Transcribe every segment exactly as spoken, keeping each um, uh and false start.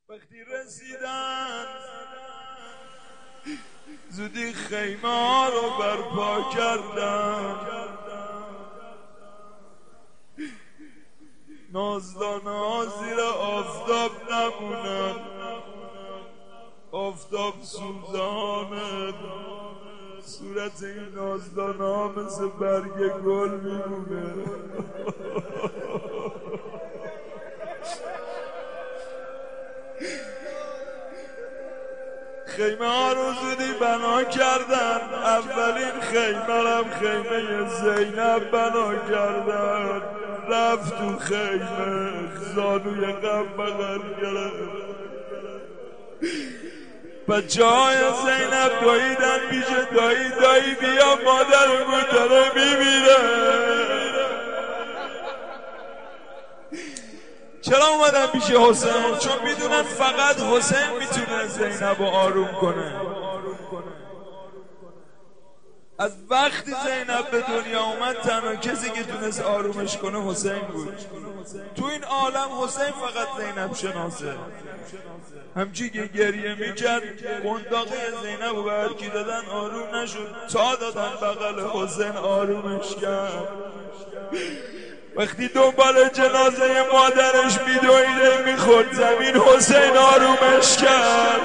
وقتی رسیدن زودی خیمه ها رو برپا کردن، نازدانه ها زیر آفتاب نمونن، آفتاب سوزانه، صورت این نازدانه ها مثل برگ گل میمونه. خیمه ها رو زودی بنا کردن، اولین خیمه هم خیمه زینب بنا کردن. رفت تو خیمه، زانوی غم بغل گرفت، بچه های زینب دویدن پیش دایی، دایی بیا مادرمون داره میمیره. چرا اومدن پیش حسین؟ چون میدونن فقط حسین میتونه زینب رو آروم کنه. از وقتی زینب به دنیا اومد تنها کسی که تونست آرومش کنه حسین بود. تو این عالم حسین فقط زینب شناسه. همچی که گریه میکرد قنداقه زینب رو به هرکی دادن آروم نشد، تا دادن بغل حسین آرومش کرد. وقتی دنبال جنازه مادرش میدویده میخورد زمین، حسین آرومش کرد.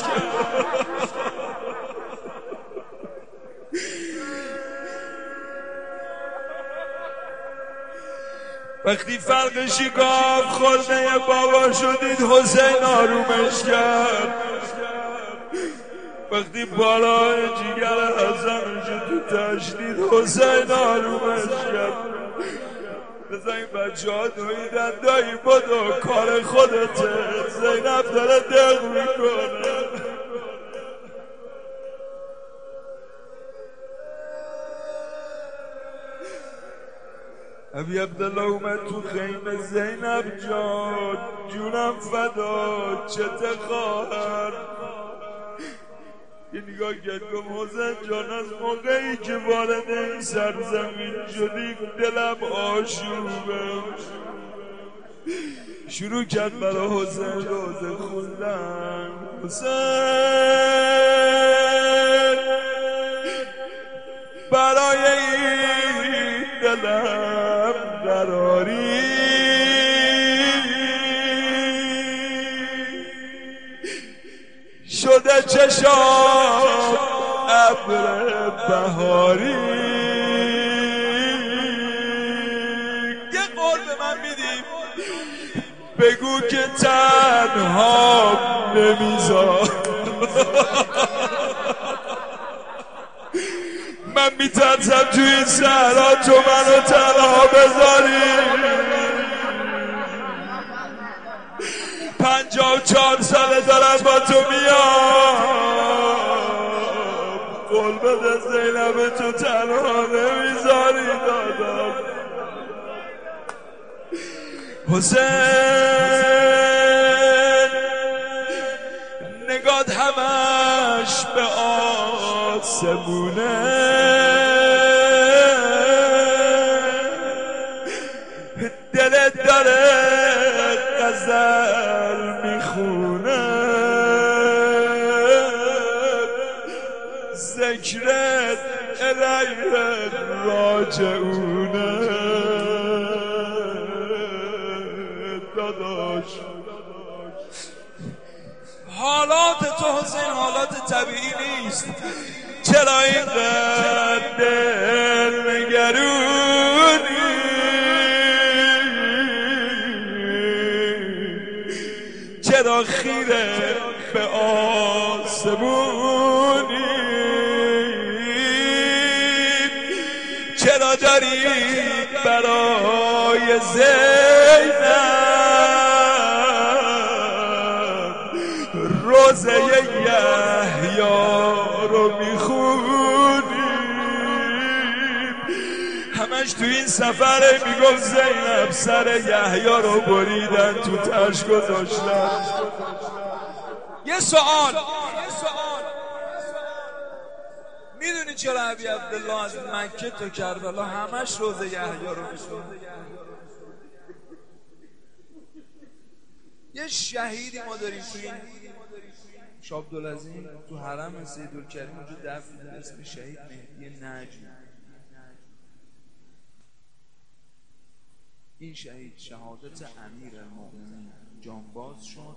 وقتی فرق شکاف خورده بابا شدید، حسین آرومش کرد. وقتی بالای جیگر حسن شد تو تشدید، حسین آرومش کرد. بزا این بچه ها دویدن، دایی بدو کار خودته، زینب داره دق میکنه. ابی عبدالله اومد تو خیمه، زینب جان جونم فدا چته خواهر. یه نگاه کرد گفت حسین جان از موقعی که وارد این سرزمین شدی دلم آشوبه. شروع کرد برای حسین روزه خوندن. حسین برای این دلم قراری شده چشام ابر بهاری. یه قول به من میدیم بگو که تنها نمیذار. من میترسم تو این صحرا تو منو تنها بذاری. پنجاه و چهار ساله دارم با تو میام، قول بده زینب تو تنها نمیذاری دادم. حسین نگات همش به آسمونه، دلت داره غزل میخونه، ذکرت الیه راجعونه. داداش حالات تو حسین حالات طبیعی نیست. چرا اینقدر دل نگرونی؟ چرا خیره به آسمونی؟ چرا داری برای زینب روزه یحیی رو میخونی؟ همش تو این سفره میگفت زینب سر یحیی رو بریدن تو تش گذاشتن. یه سوال میدونی چرا ابی عبدالله از مکه تا کربلا همش روزه یحیی رو میخونه؟ یه شهیدی ما داریم تو این شابدالعظیم تو حرم سیدالکریم اونجا دفن به اسم شهید مهدی نجم. این شهید شهادت امیرالمؤمنین جانباز شد،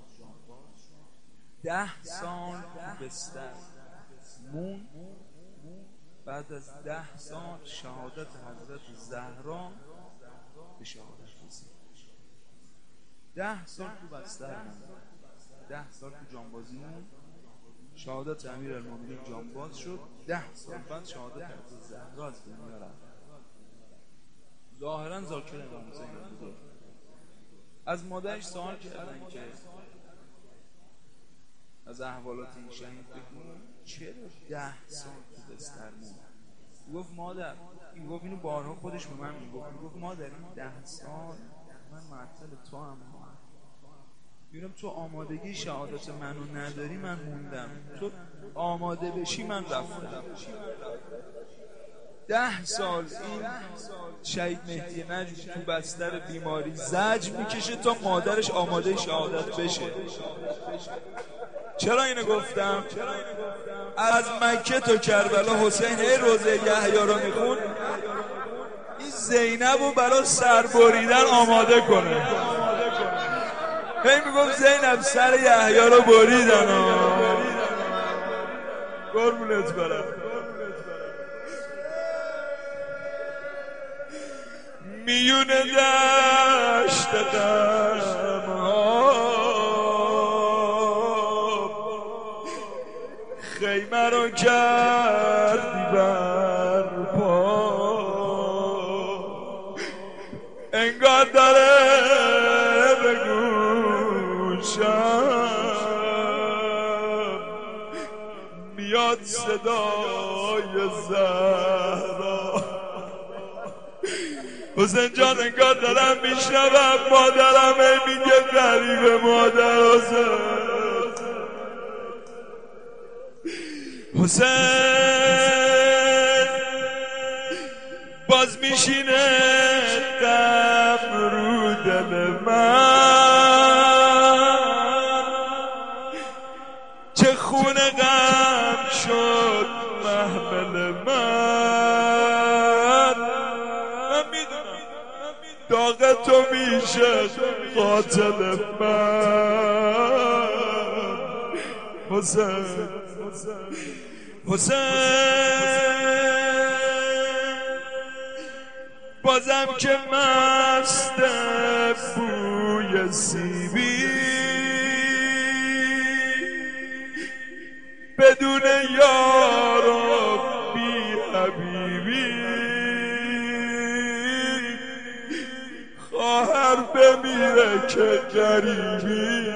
ده سال بستر مون. بعد از ده سال شهادت حضرت زهرا به شهادت رسید. ده سال تو بستر موند، ده سال تو جانبازی موند، شهادت امیرالمؤمنین جانباز شد. ده سال بعد شهادت حضرت زهرا از دنیا رفت. ظاهرا ذاکر امام حسین بوده. از مادرش سوال کردن که از احوالات این شهید بگو چرا ده سال تو بستر موند؟ گفت مادر، این گفت اینو بارها خودش به من میگفت، گفت مادر این ده سال من معطل تو هم میرم، تو آمادگی شهادت منو نداری، من موندم، تو آماده بشی من رفتم. ده سال این شهید مهدی نجم تو بستر بیماری زجر میکشه تا مادرش آماده شهادت بشه. چرا اینو گفتم؟ از مکه تا کربلا حسین هی روزه یحیی رو میخون این زینب رو برای سر بریدن آماده کنه. هی میگفت زینب سر یحیی رو بریدن ها. قربونت برم. میون دشت غم‌ها خیمه رو کردی برپا، انگار داره به گوشم میاد صدای زهرا. حسین جان انگار دارم میشنوم مادرم ای میگه غریب مادر حسین. حسین باز میشینه غم رو دل من، چه خون غم شد محمل من. من میدونم داغ تو میشه قاتل من. حسین حسین بازم که مست بوی سیبی بدون یار و بی حبیبی، خواهر بمیره که غریبی.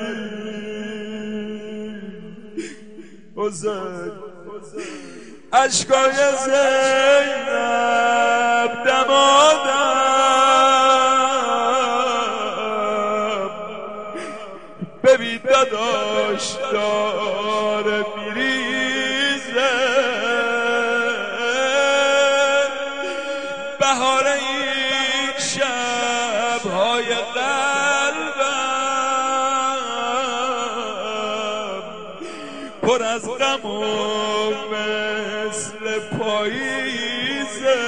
حسین اشکای زینب دمادم ببین داداش داره میریزه، بهار این شبهای قلبم پر از غم و مثل پاییزه.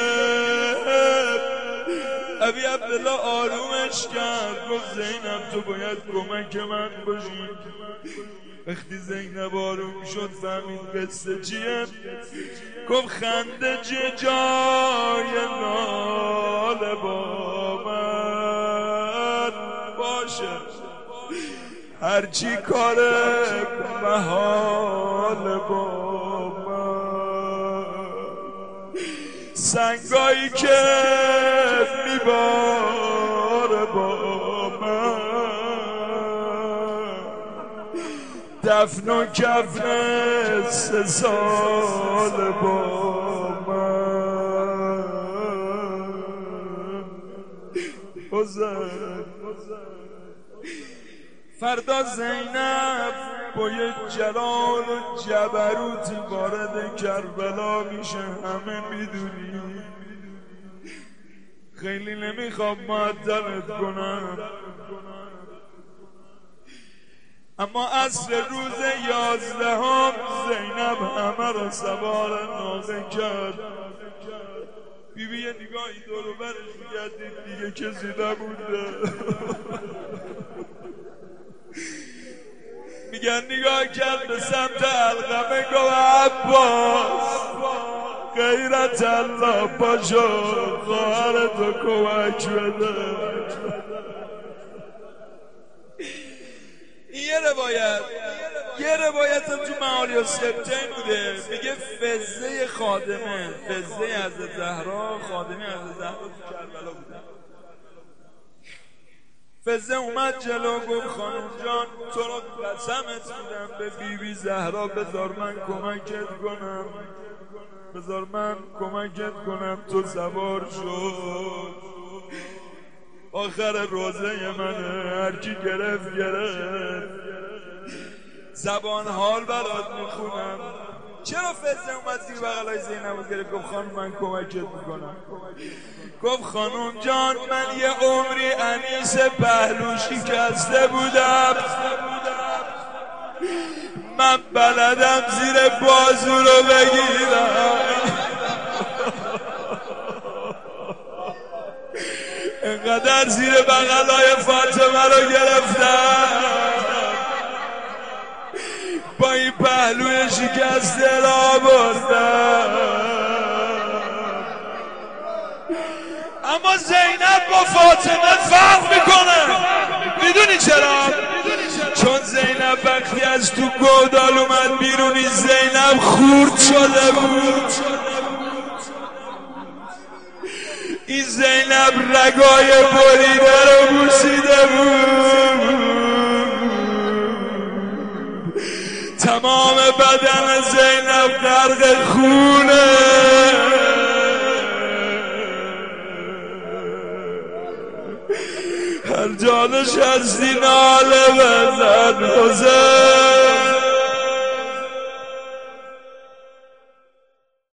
ابی عبدالله آرومش کرد، گفت زینب تو باید کمک من باشی. وقتی زینب آروم شد فهمید قصه چیه، گفت خنده چه جای ناله با من باشه، هرچی کار محال با من، سنگایی که میباره با من، دفن و کفن سه سال با من. حسین فردا زینب با یه جلال و جبروت وارد کربلا میشه. همه میدونی خیلی نمیخوام معطلت کنم، اما عصر روز یازدهم زینب همه را سوار ناقه کرد. بیبی یه نگاهی دور و برش می‌کرد، دیگه کسی نبوده. میگن نگاه کرد به سمت علقمه، گفت عباس غیرت الله پاشو خواهرتو کمک بده. این یه روایت یه روایت هم تو معالی و سبتین بوده، میگه فزه خادمه، فزه حضرت زهرا، خادمه حضرت زهرا تو کربلا بوده. فزه اومد جلو، گفت خانم جان تو را قسمت میدم به بی بی زهرا، بذار من کمکت کنم، بذار من کمکت کنم، تو سوار شد. آخر روزه منه، هرکی گرفت گرفت، زبان حال برات میخونم. چرا فزه اومد زیر بغلای زینب گرفت، گفت خانم من کمکت میکنم. گفت خانم جان من یه عمری انیس پهلو شکسته بودم، من بلدم زیر بازو رو بگیرم. انقدر زیر بغلای فاطمه رو گرفتم، با این پهلوی شکسته را بردم. اما زینب با فاطمه فرق میکنه. میدونی چرا؟ چون زینب وقتی از تو گودال اومد بیرونی زینب خورد شده بود. این زینب رگای بریده رو بوسیده بود، تمام بدن زینب غرق خونه. هر جا نشستی ناله بزن حسین.